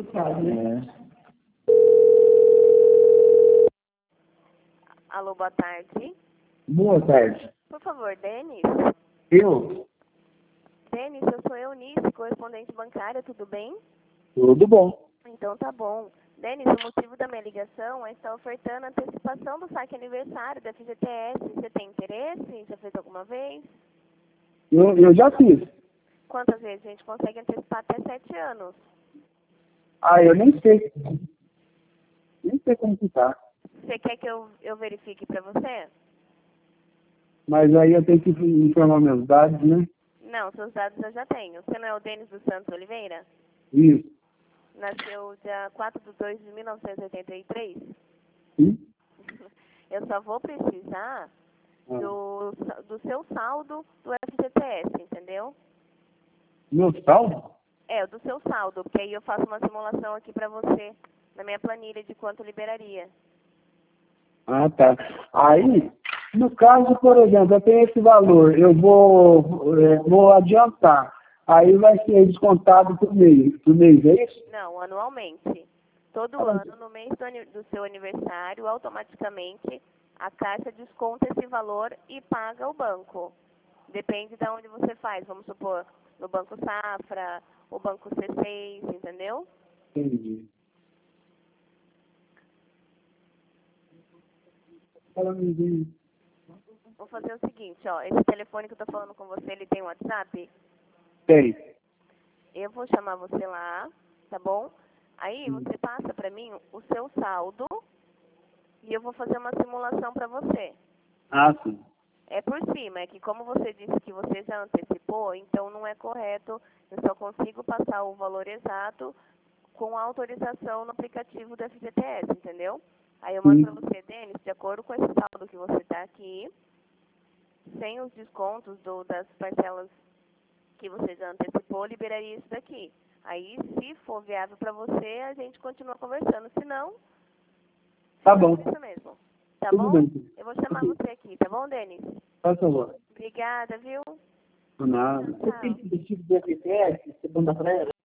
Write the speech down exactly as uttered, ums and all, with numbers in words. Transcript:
É. Alô, boa tarde. Boa tarde. Por favor, Denis. Eu? Denis, eu sou Eunice, correspondente bancária, tudo bem? Tudo bom. Então tá bom. Denis, o motivo da minha ligação é estar ofertando a antecipação do saque aniversário da F G T S. Você tem interesse? Já fez alguma vez? Eu, eu já fiz. Quantas vezes a gente consegue antecipar até sete anos? Ah, eu nem sei. Nem sei como que tá. Você quer que eu, eu verifique para você? Mas aí eu tenho que informar meus dados, né? Não, seus dados eu já tenho. Você não é o Denis dos Santos Oliveira? Isso. Nasceu dia quatro de dois de mil novecentos e oitenta e três? Sim? Eu só vou precisar Ah. do, do seu saldo do F G T S, entendeu? Meu saldo? É, do seu saldo, porque aí eu faço uma simulação aqui pra você, na minha planilha de quanto liberaria. Ah, tá. Aí, no caso, por exemplo, eu tenho esse valor, eu vou, é, vou adiantar. Aí vai ser descontado por mês, por mês, é isso? Não, anualmente. Todo Ah, ano, no mês do, ani- do seu aniversário, automaticamente a Caixa desconta esse valor e paga o banco. Depende de onde você faz, vamos supor, no Banco Safra, o Banco C seis, entendeu? entendi. Falando de... Vou fazer o seguinte, ó, esse telefone que eu tô falando com você, ele tem WhatsApp? Tem. Eu vou chamar você lá, tá bom? Aí você passa pra mim o seu saldo e eu vou fazer uma simulação pra você. Ah, sim. É por cima, é que como você disse que você já antecipou, então não é correto, eu só consigo passar o valor exato com a autorização no aplicativo do F G T S, entendeu? Aí eu mando pra Sim. você, Denis, de acordo com esse saldo que você tá aqui, sem os descontos do, das parcelas que você já antecipou, liberaria isso daqui. Aí, se for viável para você, a gente continua conversando. Se não, Tá fica bom. por isso mesmo. Tá Tudo bom? bem. Eu vou chamar Ok. você aqui, tá bom, Denis? Faz favor. Obrigada, viu? Por nada. Você Tchau. tem que tipo de F T S, segunda-feira?